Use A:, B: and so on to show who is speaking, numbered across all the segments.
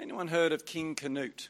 A: Anyone heard of King Canute?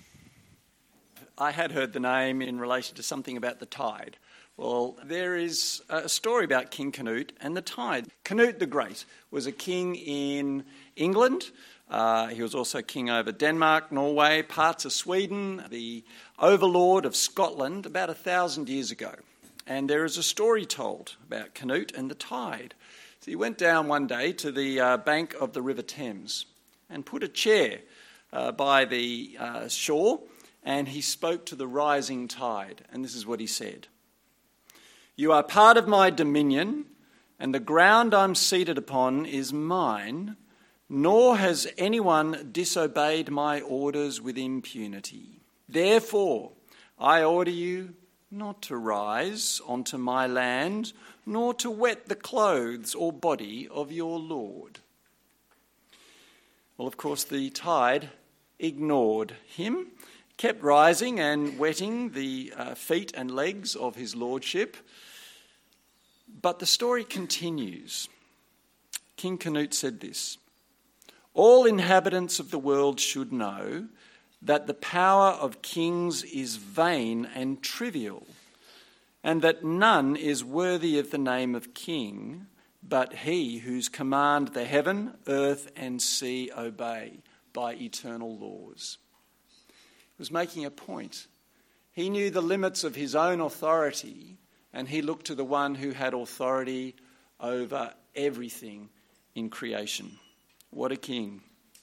A: I had heard the name in relation to something about the tide. Well, there is a story about King Canute and the tide. Canute the Great was a king in England. He was also king over Denmark, Norway, parts of Sweden, the overlord of Scotland about 1,000 years ago. And there is a story told about Canute and the tide. So he went down one day to the bank of the River Thames and put a chair by the shore, and he spoke to the rising tide. And this is what he said. "You are part of my dominion, and the ground I'm seated upon is mine, nor has anyone disobeyed my orders with impunity. Therefore, I order you not to rise onto my land, nor to wet the clothes or body of your lord." Well, of course, the tide ignored him, kept rising and wetting the feet and legs of his lordship. But the story continues. King Canute said this: "All inhabitants of the world should know that the power of kings is vain and trivial, and that none is worthy of the name of king but he whose command the heaven, earth and sea obey by eternal laws." He was making a point. He knew the limits of his own authority, and he looked to the one who had authority over everything in creation. What a king.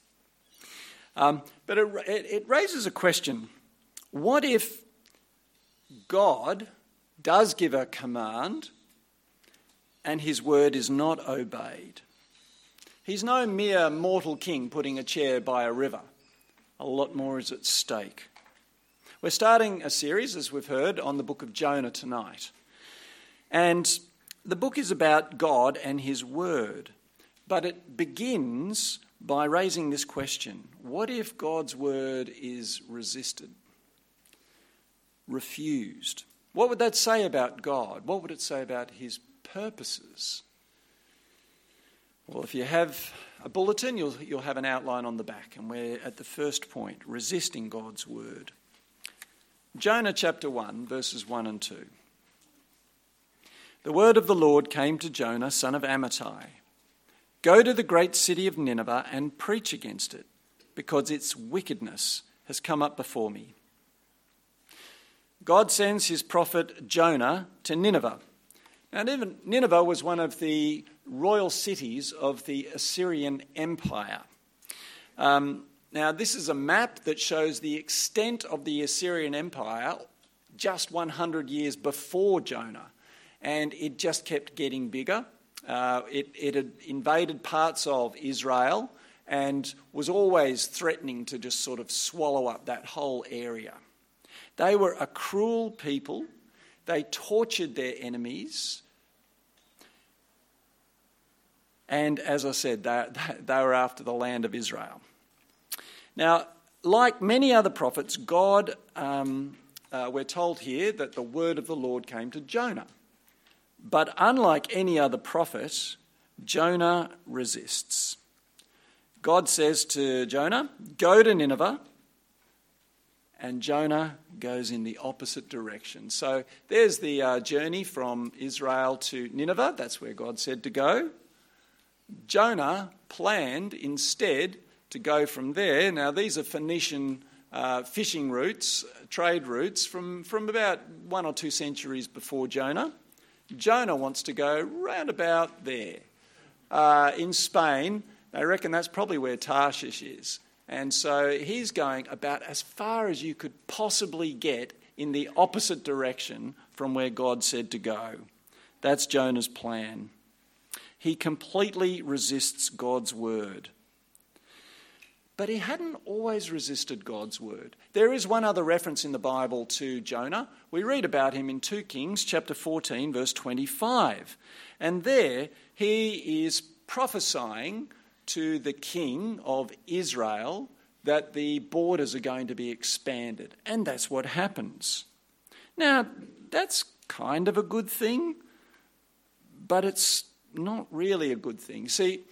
A: But it raises a question. What if God does give a command and his word is not obeyed? He's no mere mortal king putting a chair by a river. A lot more is at stake. We're starting a series, as we've heard, on the book of Jonah tonight. And the book is about God and his word. But it begins by raising this question: what if God's word is resisted, refused? What would that say about God? What would it say about his purposes? Well, if you have a bulletin, you'll have an outline on the back, and we're at the first point: resisting God's word. Jonah chapter 1, verses 1 and 2. "The word of the Lord came to Jonah, son of Amittai. Go to the great city of Nineveh and preach against it, because its wickedness has come up before me." God sends his prophet Jonah to Nineveh. Now, Nineveh was one of the royal cities of the Assyrian Empire. Now, this is a map that shows the extent of the Assyrian Empire just 100 years before Jonah, and it just kept getting bigger. It had invaded parts of Israel and was always threatening to just sort of swallow up that whole area. They were a cruel people. They tortured their enemies. And as I said, they were after the land of Israel. Now, like many other prophets, God, we're told here that the word of the Lord came to Jonah. But unlike any other prophet, Jonah resists. God says to Jonah, "Go to Nineveh," and Jonah goes in the opposite direction. So there's the journey from Israel to Nineveh. That's where God said to go. Jonah planned instead to go from there. Now, these are Phoenician fishing routes, trade routes from about 1 or 2 centuries before Jonah. Jonah wants to go round about there. In Spain, they reckon that's probably where Tarshish is. And so he's going about as far as you could possibly get in the opposite direction from where God said to go. That's Jonah's plan. He completely resists God's word. But he hadn't always resisted God's word. There is one other reference in the Bible to Jonah. We read about him in 2 Kings chapter 14, verse 25. And there he is prophesying to the king of Israel that the borders are going to be expanded. And that's what happens. Now, that's kind of a good thing, but it's not really a good thing. See,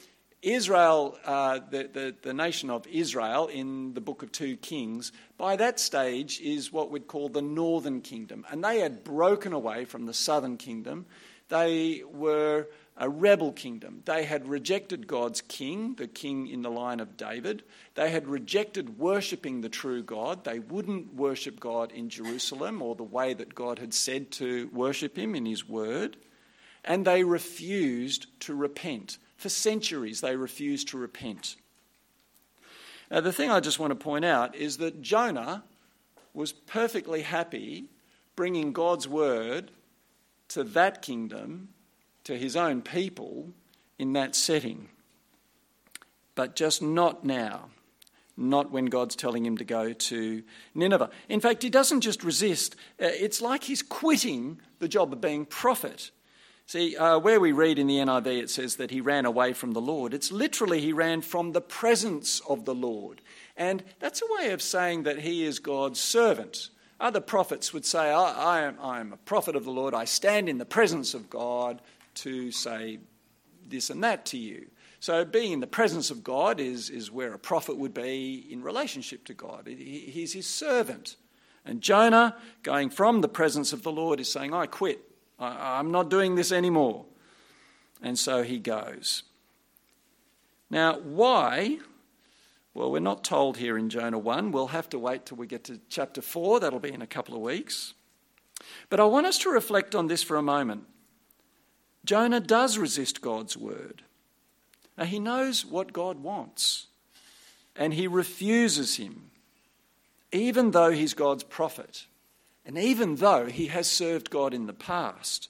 A: Israel, the nation of Israel in the book of 2 Kings, by that stage is what we'd call the northern kingdom. And they had broken away from the southern kingdom. They were a rebel kingdom. They had rejected God's king, the king in the line of David. They had rejected worshipping the true God. They wouldn't worship God in Jerusalem or the way that God had said to worship him in his word. And they refused to repent. For centuries, they refused to repent. Now, the thing I just want to point out is that Jonah was perfectly happy bringing God's word to that kingdom, to his own people, in that setting. But just not now. Not when God's telling him to go to Nineveh. In fact, he doesn't just resist. It's like he's quitting the job of being prophet. See, where we read in the NIV, it says that he ran away from the Lord. It's literally he ran from the presence of the Lord. And that's a way of saying that he is God's servant. Other prophets would say, I am a prophet of the Lord. I stand in the presence of God to say this and that to you. So being in the presence of God is where a prophet would be in relationship to God. He's his servant. And Jonah, going from the presence of the Lord, is saying, I quit. I'm not doing this anymore. And so he goes. Now, why? Well, we're not told here in Jonah 1. We'll have to wait till we get to chapter 4. That'll be in a couple of weeks. But I want us to reflect on this for a moment. Jonah does resist God's word. Now, he knows what God wants, and he refuses him, even though he's God's prophet. And even though he has served God in the past.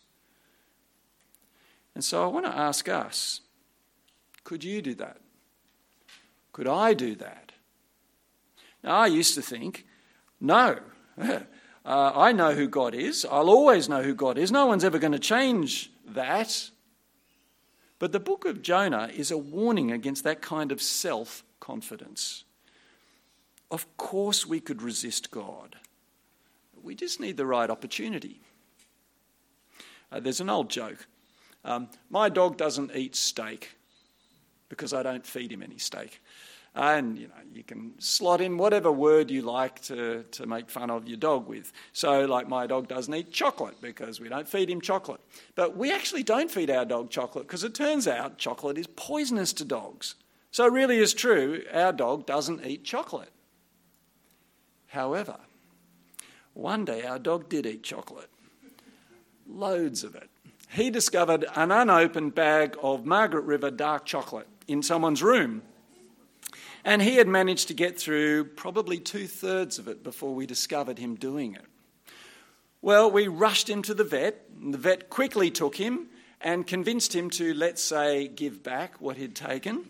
A: And so I want to ask us, could you do that? Could I do that? Now, I used to think, no, I know who God is. I'll always know who God is. No one's ever going to change that. But the book of Jonah is a warning against that kind of self-confidence. Of course we could resist God. We just need the right opportunity. There's an old joke. My dog doesn't eat steak because I don't feed him any steak. And, you can slot in whatever word you like to make fun of your dog with. So, like, my dog doesn't eat chocolate because we don't feed him chocolate. But we actually don't feed our dog chocolate because it turns out chocolate is poisonous to dogs. So it really is true, our dog doesn't eat chocolate. However, one day our dog did eat chocolate. Loads of it. He discovered an unopened bag of Margaret River dark chocolate in someone's room. And he had managed to get through probably 2/3 of it before we discovered him doing it. Well, we rushed him to the vet. And the vet quickly took him and convinced him to, let's say, give back what he'd taken.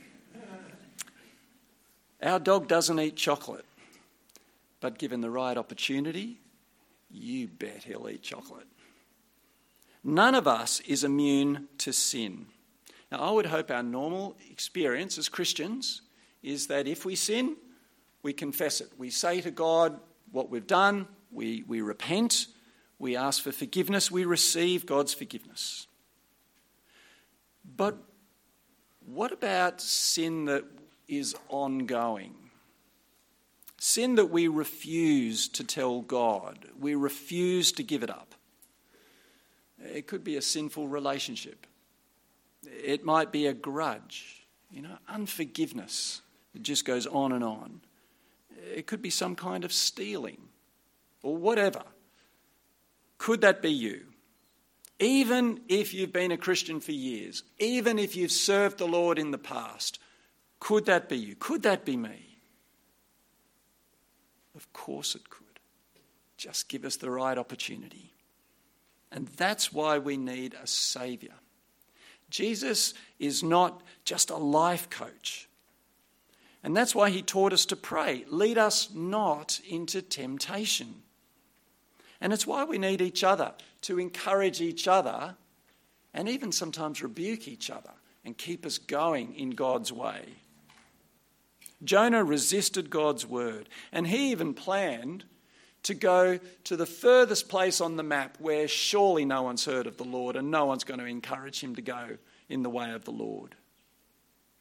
A: Our dog doesn't eat chocolate. But given the right opportunity, you bet he'll eat chocolate. None of us is immune to sin. Now, I would hope our normal experience as Christians is that if we sin, we confess it. We say to God what we've done, we repent, we ask for forgiveness, we receive God's forgiveness. But what about sin that is ongoing? Sin that we refuse to tell God. We refuse to give it up. It could be a sinful relationship. It might be a grudge, unforgiveness. It just goes on and on. It could be some kind of stealing or whatever. Could that be you? Even if you've been a Christian for years, even if you've served the Lord in the past, could that be you? Could that be me? Of course it could. Just give us the right opportunity. And that's why we need a saviour. Jesus is not just a life coach. And that's why he taught us to pray, lead us not into temptation. And it's why we need each other, to encourage each other and even sometimes rebuke each other and keep us going in God's way. Jonah resisted God's word, and he even planned to go to the furthest place on the map where surely no one's heard of the Lord and no one's going to encourage him to go in the way of the Lord.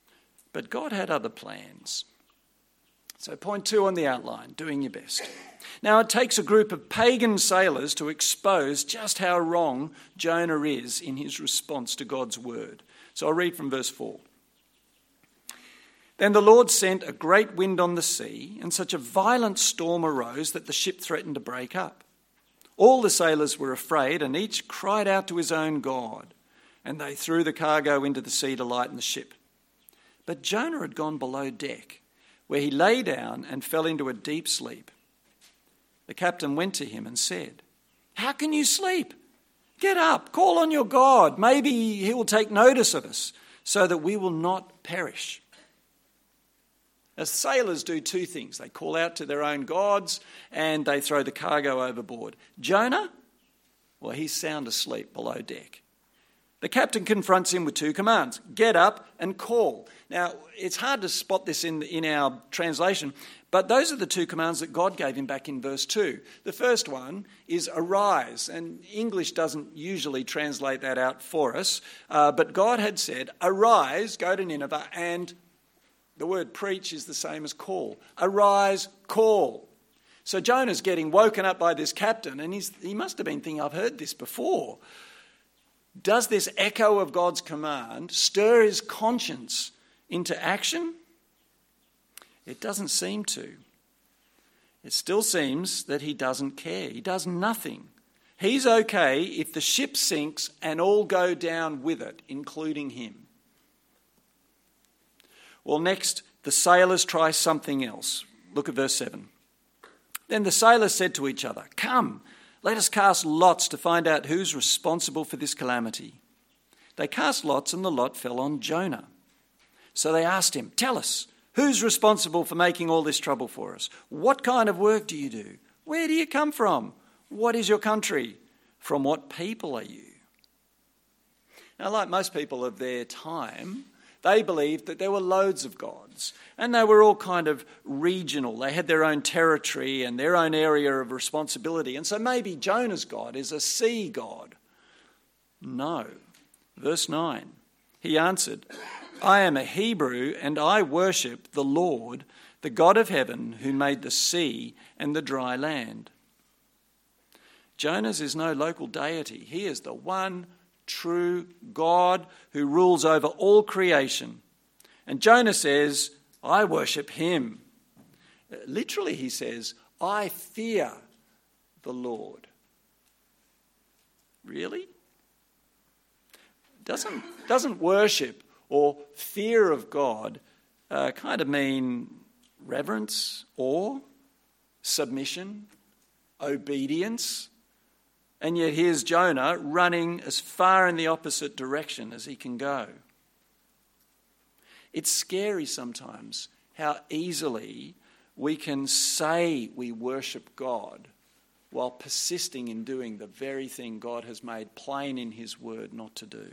A: But God had other plans. So point 2 on the outline, doing your best. Now it takes a group of pagan sailors to expose just how wrong Jonah is in his response to God's word. So I'll read from verse 4. Then the Lord sent a great wind on the sea, and such a violent storm arose that the ship threatened to break up. All the sailors were afraid, and each cried out to his own God, and they threw the cargo into the sea to lighten the ship. But Jonah had gone below deck, where he lay down and fell into a deep sleep. The captain went to him and said, "How can you sleep? Get up, call on your God. Maybe he will take notice of us, so that we will not perish." As sailors do 2 things. They call out to their own gods and they throw the cargo overboard. Jonah, well, he's sound asleep below deck. The captain confronts him with 2 commands: get up and call. Now, it's hard to spot this in our translation, but those are the 2 commands that God gave him back in verse 2. The first one is arise, and English doesn't usually translate that out for us, but God had said, arise, go to Nineveh, and the word preach is the same as call. Arise, call. So Jonah's getting woken up by this captain, and he must have been thinking, I've heard this before. Does this echo of God's command stir his conscience into action? It doesn't seem to. It still seems that he doesn't care. He does nothing. He's okay if the ship sinks and all go down with it, including him. Well, next, the sailors try something else. Look at verse 7. Then the sailors said to each other, "Come, let us cast lots to find out who's responsible for this calamity." They cast lots and the lot fell on Jonah. So they asked him, "Tell us, who's responsible for making all this trouble for us? What kind of work do you do? Where do you come from? What is your country? From what people are you?" Now, like most people of their time, they believed that there were loads of gods, and they were all kind of regional. They had their own territory and their own area of responsibility. And so maybe Jonah's God is a sea god. No. Verse 9, he answered, "I am a Hebrew, and I worship the Lord, the God of heaven, who made the sea and the dry land." Jonah's is no local deity. He is the one true God who rules over all creation. And Jonah says, I worship him. Literally, he says, I fear the Lord. Really? Doesn't worship or fear of God kind of mean reverence, awe, submission, obedience? And yet here's Jonah running as far in the opposite direction as he can go. It's scary sometimes how easily we can say we worship God while persisting in doing the very thing God has made plain in his word not to do.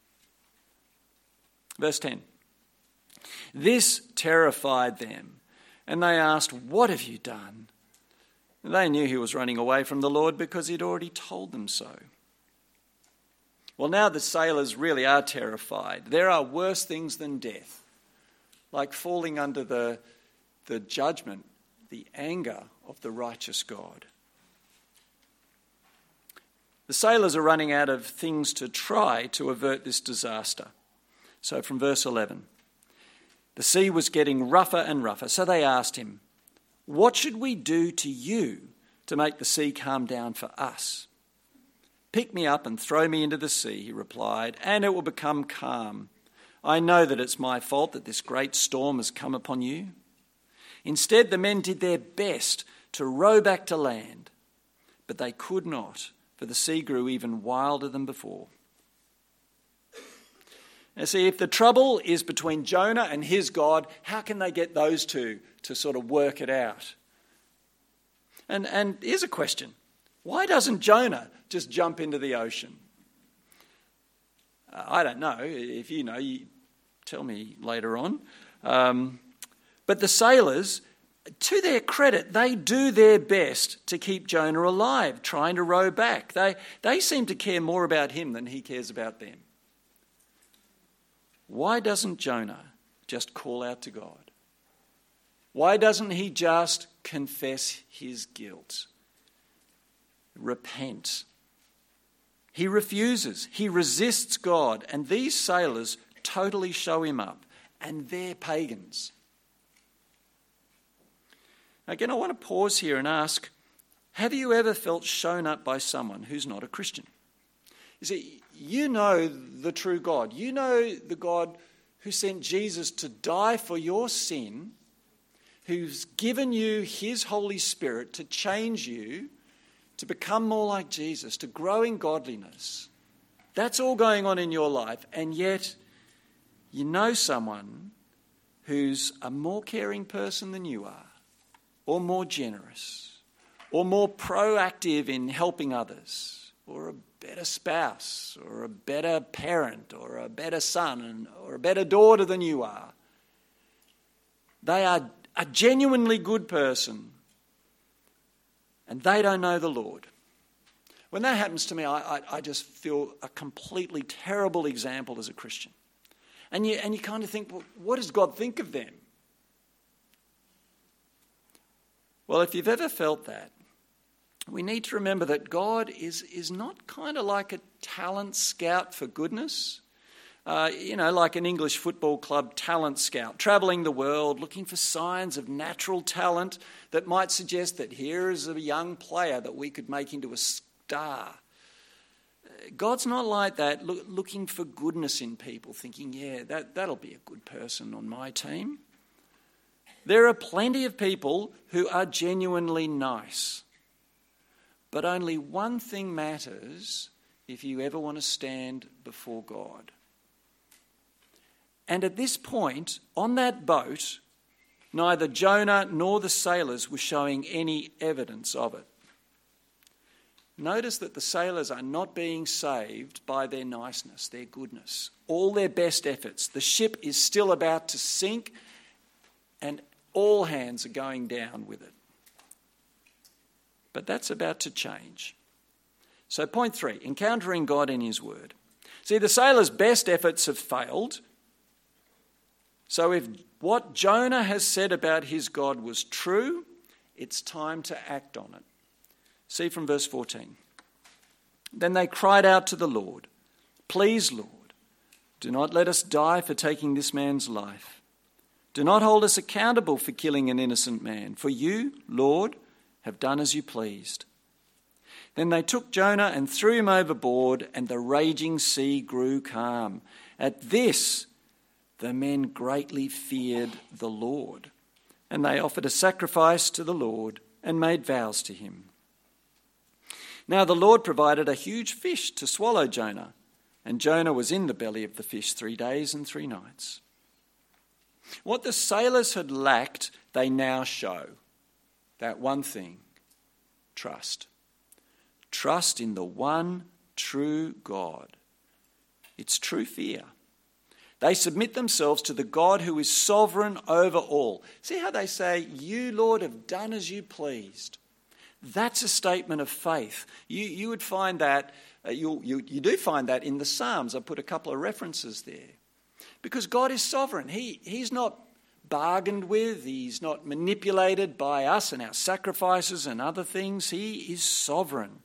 A: Verse 10. This terrified them, and they asked, "What have you done?" They knew he was running away from the Lord because he'd already told them so. Well, now the sailors really are terrified. There are worse things than death, like falling under the judgment, the anger of the righteous God. The sailors are running out of things to try to avert this disaster. So from verse 11, the sea was getting rougher and rougher, so they asked him, "What should we do to you to make the sea calm down for us?" "Pick me up and throw me into the sea," he replied, "and it will become calm. I know that it's my fault that this great storm has come upon you." Instead, the men did their best to row back to land, but they could not, for the sea grew even wilder than before. Now see, if the trouble is between Jonah and his God, how can they get those two to sort of work it out? And here's a question. Why doesn't Jonah just jump into the ocean? I don't know. If you know, you tell me later on. But the sailors, to their credit, they do their best to keep Jonah alive, trying to row back. They seem to care more about him than he cares about them. Why doesn't Jonah just call out to God? Why doesn't he just confess his guilt? Repent. He refuses. He resists God. And these sailors totally show him up. And they're pagans. Again, I want to pause here and ask, have you ever felt shown up by someone who's not a Christian? You see, you know the true God. You know the God who sent Jesus to die for your sin, who's given you his Holy Spirit to change you, to become more like Jesus, to grow in godliness. That's all going on in your life, and yet you know someone who's a more caring person than you are, or more generous, or more proactive in helping others, or a better spouse, or a better parent, or a better son, or a better daughter than you are. They are a genuinely good person, and they don't know the Lord. When that happens to me, I just feel a completely terrible example as a Christian. And you kind of think, well, what does God think of them? Well, if you've ever felt that, we need to remember that God is not kind of like a talent scout for goodness. Like an English football club talent scout, travelling the world, looking for signs of natural talent that might suggest that here is a young player that we could make into a star. God's not like that, looking for goodness in people, thinking, yeah, that'll be a good person on my team. There are plenty of people who are genuinely nice. But only one thing matters if you ever want to stand before God. And at this point, on that boat, neither Jonah nor the sailors were showing any evidence of it. Notice that the sailors are not being saved by their niceness, their goodness, all their best efforts. The ship is still about to sink, and all hands are going down with it. But that's about to change. So point 3, encountering God in his word. See, the sailors' best efforts have failed. So if what Jonah has said about his God was true, it's time to act on it. See from verse 14. Then they cried out to the Lord, "Please, Lord, do not let us die for taking this man's life. Do not hold us accountable for killing an innocent man, for you, Lord, have done as you pleased." Then they took Jonah and threw him overboard, and the raging sea grew calm. At this, the men greatly feared the Lord, and they offered a sacrifice to the Lord and made vows to him. Now the Lord provided a huge fish to swallow Jonah, and Jonah was in the belly of the fish 3 days and 3 nights. What the sailors had lacked, they now show. That one thing, trust. Trust in the one true God. It's true fear. They submit themselves to the God who is sovereign over all. See how they say, "You, Lord, have done as you pleased." That's a statement of faith. You would find that, you do find that in the Psalms. I put a couple of references there. Because God is sovereign. He's not bargained with. He's not manipulated by us and our sacrifices and other things. He is sovereign.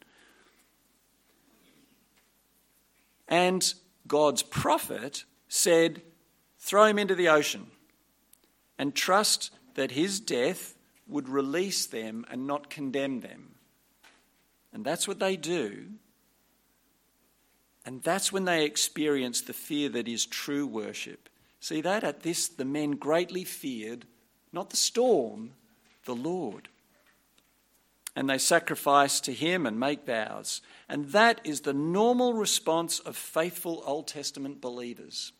A: And God's prophet said, throw him into the ocean and trust that his death would release them and not condemn them. And that's what they do. And that's when they experience the fear that is true worship. See that? At this, the men greatly feared, not the storm, the Lord. And they sacrifice to him and make vows. And that is the normal response of faithful Old Testament believers.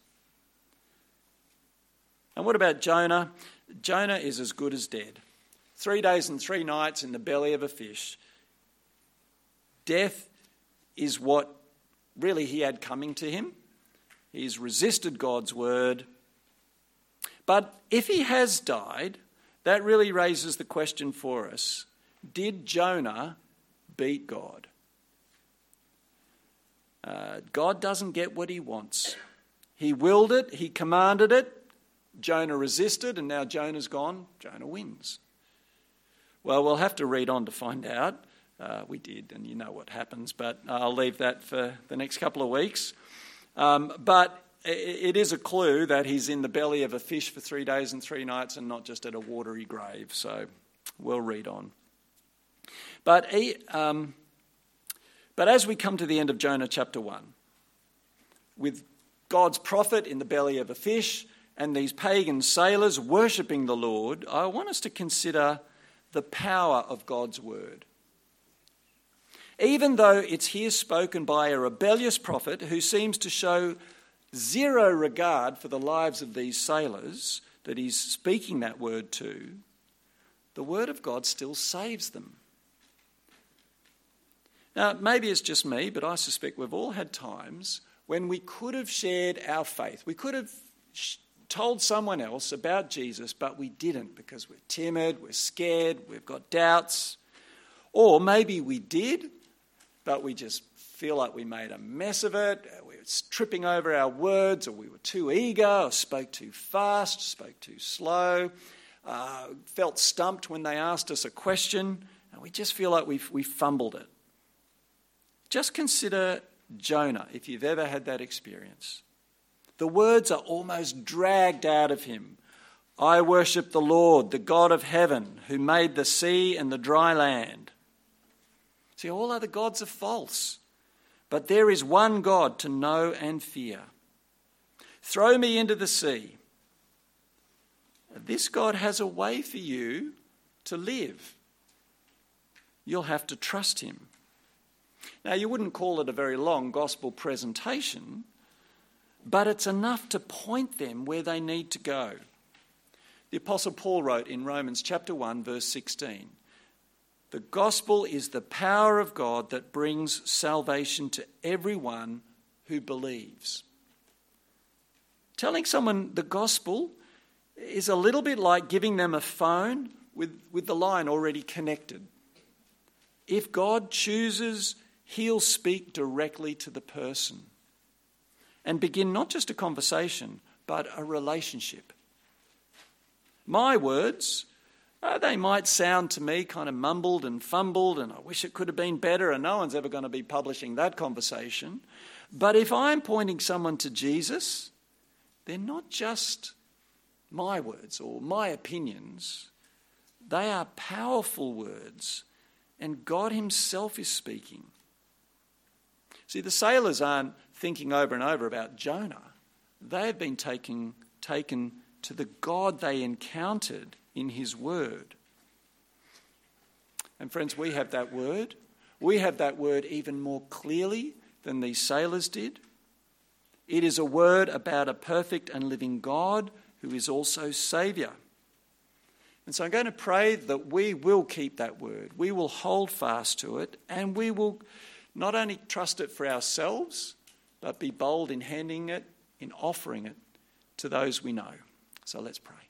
A: And what about Jonah? Jonah is as good as dead. 3 days and 3 nights in the belly of a fish. Death is what really he had coming to him. He's resisted God's word. But if he has died, that really raises the question for us. Did Jonah beat God? God doesn't get what he wants. He willed it, he commanded it, Jonah resisted, and now Jonah's gone. Jonah wins. Well, we'll have to read on to find out. We did, and you know what happens, but I'll leave that for the next couple of weeks. But it is a clue that he's in the belly of a fish for 3 days and 3 nights and not just at a watery grave. So we'll read on. But as we come to the end of Jonah chapter 1, with God's prophet in the belly of a fish and these pagan sailors worshipping the Lord, I want us to consider the power of God's word. Even though it's here spoken by a rebellious prophet who seems to show zero regard for the lives of these sailors that he's speaking that word to, the word of God still saves them. Now, maybe it's just me, but I suspect we've all had times when we could have shared our faith. We could have told someone else about Jesus, but we didn't because we're timid, we're scared, we've got doubts. Or maybe we did, but we just feel like we made a mess of it. We were tripping over our words, or we were too eager, or spoke too fast, spoke too slow, felt stumped when they asked us a question, and we just feel like we fumbled it. Just consider Jonah, if you've ever had that experience. The words are almost dragged out of him. I worship the Lord, the God of heaven, who made the sea and the dry land. See, all other gods are false, but there is one God to know and fear. Throw me into the sea. This God has a way for you to live. You'll have to trust him. Now, you wouldn't call it a very long gospel presentation, but it's enough to point them where they need to go. The Apostle Paul wrote in Romans chapter 1, verse 16, the gospel is the power of God that brings salvation to everyone who believes. Telling someone the gospel is a little bit like giving them a phone with the line already connected. If God chooses, he'll speak directly to the person and begin not just a conversation, but a relationship. My words, they might sound to me kind of mumbled and fumbled, and I wish it could have been better, and no one's ever going to be publishing that conversation. But if I'm pointing someone to Jesus, they're not just my words or my opinions. They are powerful words, and God himself is speaking. See, the sailors aren't thinking over and over about Jonah. They have been taken to the God they encountered in his word. And friends, we have that word. We have that word even more clearly than these sailors did. It is a word about a perfect and living God who is also Saviour. And so I'm going to pray that we will keep that word. We will hold fast to it, and we will not only trust it for ourselves, but be bold in handing it, in offering it to those we know. So let's pray.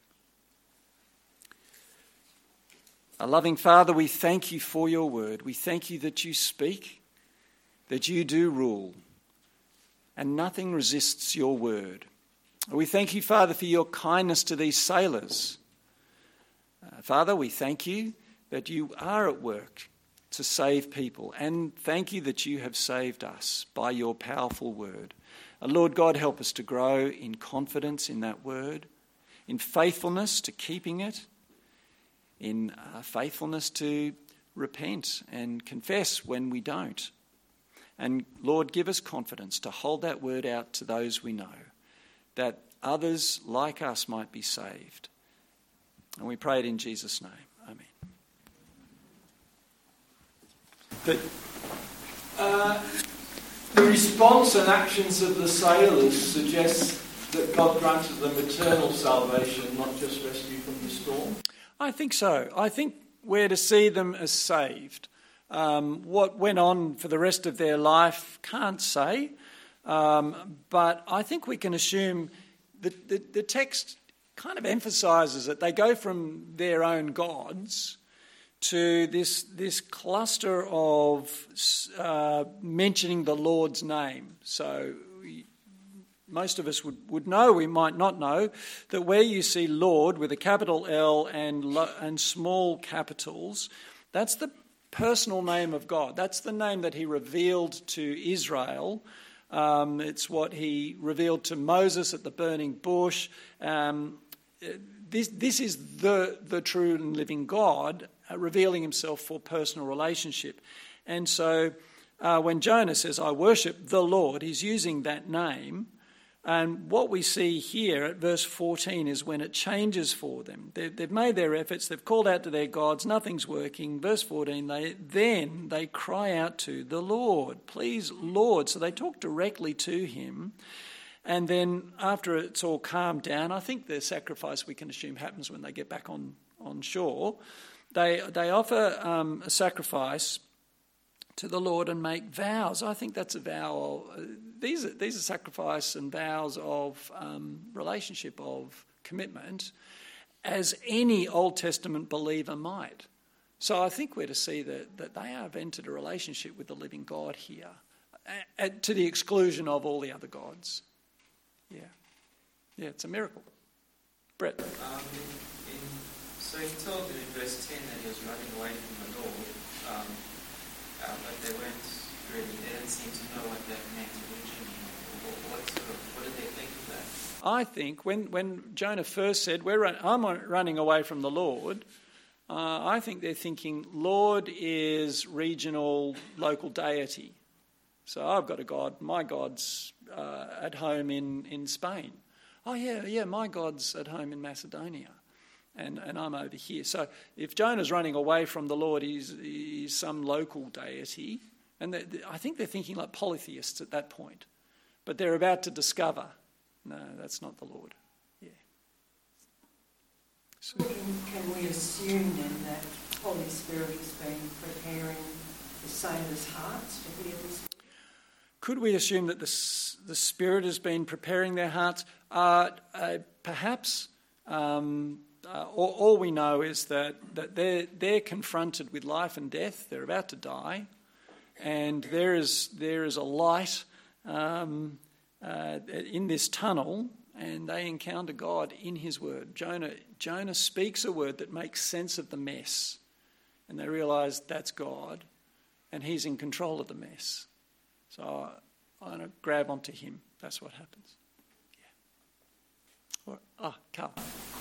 A: Our loving Father, we thank you for your word. We thank you that you speak, that you do rule, and nothing resists your word. We thank you, Father, for your kindness to these sailors. Father, we thank you that you are at work to save people, and thank you that you have saved us by your powerful word. Lord God, help us to grow in confidence in that word, in faithfulness to keeping it, in faithfulness to repent and confess when we don't. And Lord, give us confidence to hold that word out to those we know, that others like us might be saved. And we pray it in Jesus' name. Amen.
B: The response and actions of the sailors suggest that God granted them eternal salvation, not just rescue from the storm.
A: I think so. I think we're to see them as saved. What went on for the rest of their life, can't say. But I think we can assume that the text kind of emphasises that they go from their own gods to this cluster of mentioning the Lord's name. So most of us would know, we might not know, that where you see Lord with a capital L and small capitals, that's the personal name of God. That's the name that he revealed to Israel. It's what he revealed to Moses at the burning bush. This is the true and living God revealing himself for personal relationship. And so when Jonah says, I worship the Lord, he's using that name. And what we see here at verse 14 is when it changes for them. They've made their efforts, they've called out to their gods, nothing's working. Verse 14, they cry out to the Lord, please Lord. So they talk directly to him. And then after it's all calmed down, I think the sacrifice we can assume happens when they get back on shore. They offer a sacrifice to the Lord and make vows. I think that's a vow. These are sacrifice and vows of relationship, of commitment, as any Old Testament believer might. So I think we're to see that they have entered a relationship with the living God here, to the exclusion of all the other gods. Yeah, it's a miracle. Brett.
C: So he told them in verse 10 that he was running away from the Lord, but they didn't seem to know what that meant originally. What did they think of that?
A: I think when Jonah first said, I'm running away from the Lord, I think they're thinking Lord is regional, local deity. So I've got a God, my God's at home in Spain. Oh yeah, my God's at home in Macedonia. And I'm over here. So if Jonah's running away from the Lord, he's some local deity. And I think they're thinking like polytheists at that point. But they're about to discover, no, that's not the Lord. Yeah.
D: So, can we assume then that Holy Spirit has been preparing the sailors' hearts to hear this?
A: Could we assume that the Spirit has been preparing their hearts? Perhaps. All we know is that they're confronted with life and death. They're about to die, and there is a light in this tunnel, and they encounter God in his word. Jonah speaks a word that makes sense of the mess, and they realise that's God, and he's in control of the mess. So I'm going to grab onto him. That's what happens. Yeah. Carl.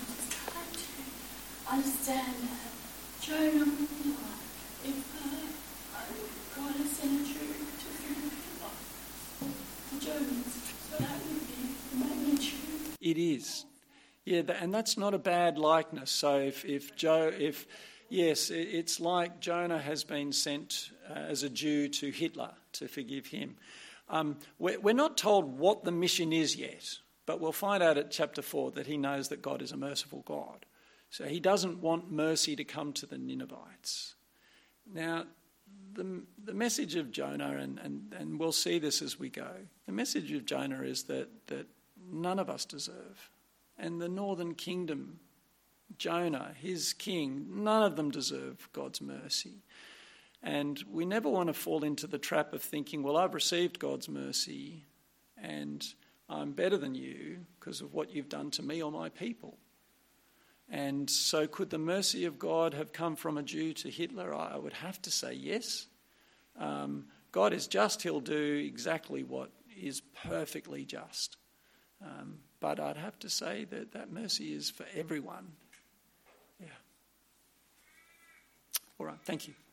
E: Understand Jonah, if God has sent a Jew to feed the Germans, so that would be the magnitude.
A: It is, yeah, and that's not a bad likeness. So it's like Jonah has been sent as a Jew to Hitler to forgive him. We're not told what the mission is yet, but we'll find out at chapter 4 that he knows that God is a merciful God. So he doesn't want mercy to come to the Ninevites. Now, the message of Jonah, and we'll see this as we go, the message of Jonah is that none of us deserve. And the northern kingdom, Jonah, his king, none of them deserve God's mercy. And we never want to fall into the trap of thinking, well, I've received God's mercy and I'm better than you because of what you've done to me or my people. And so could the mercy of God have come from a Jew to Hitler? I would have to say yes. God is just. He'll do exactly what is perfectly just. But I'd have to say that mercy is for everyone. Yeah. All right, thank you.